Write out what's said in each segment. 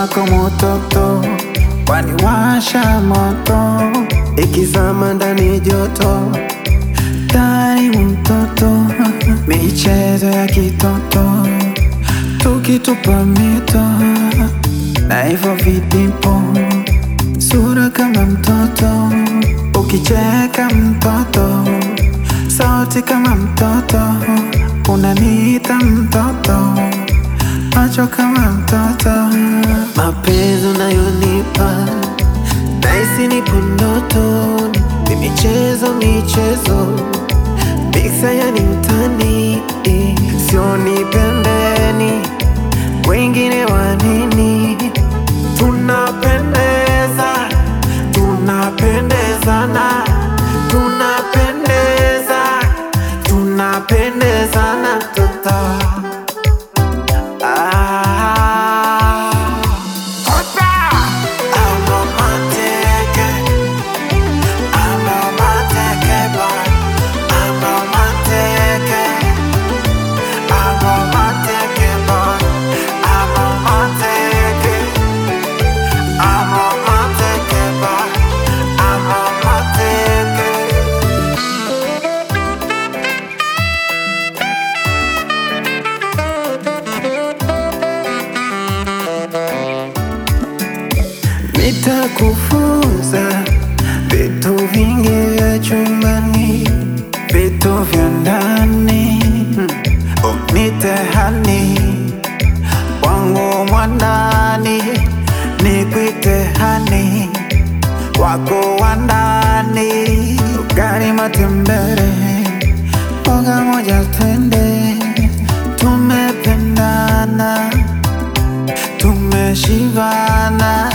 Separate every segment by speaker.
Speaker 1: wako mototo, waniwasha moto, ikizama ndani joto, ndani mtoto, michezo ya kitoto, tukitupa mito na hivyo vidipo, sura kama mtoto, ukicheka mtoto, sauti kama mtoto, unaniita mtoto, macho kama mtoto. Mapenzi unayonipa nahisi nipo ndotoni, ni michezo miksa yani mtani, sioni pembeni, wengine wanini, tunapendeza, tunapendezana, tunapendezana toto. Nitakufunza vitu vingi vya chumbani, vitu vya ndani, unitehani wangu mwanani, nikuite hani wako wandani, ugali matembele, mboga moja twende, tumependana, tumeshibana,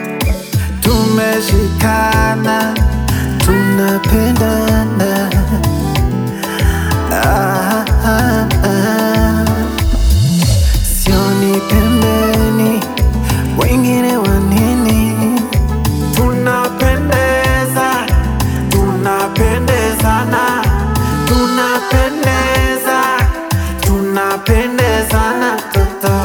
Speaker 1: tumeshikana, tunapendana. Sioni pembeni, wengine wanini, tunapendeza, tunapendezana, tunapendezana toto.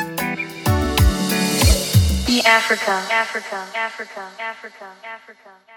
Speaker 2: Africa, Africa, Africa, Africa, Africa.